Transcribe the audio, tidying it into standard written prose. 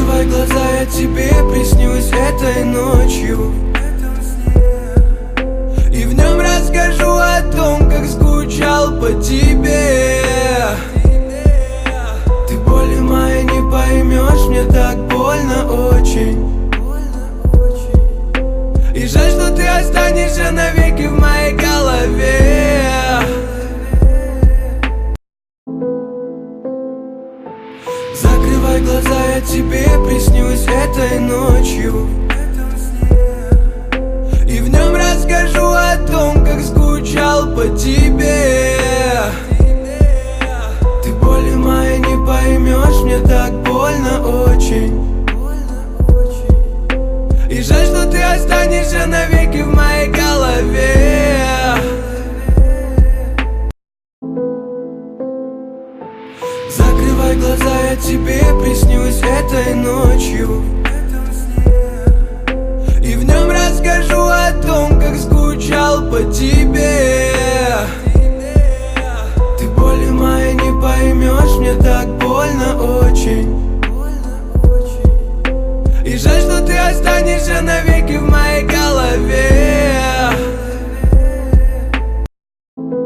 Закрывай глаза, я тебе приснюсь этой ночью, и в нем расскажу о том, как скучал по тебе. Ты боли моей не поймешь, мне так больно очень. И жаль, что ты останешься навеки в моей голове. Закрывай глаза, я тебе приснюсь этой ночью, и в нем расскажу о том, как скучал по тебе. Ты боли моей не поймешь, мне так больно очень. И жаль, что ты останешься навеки в моей голове. Закрывай глаза, я тебе приснюсь этой ночью, и в нем расскажу о том, как скучал по тебе. Ты боли моей не поймешь, мне так больно очень. И жаль, что ты останешься навеки в моей голове.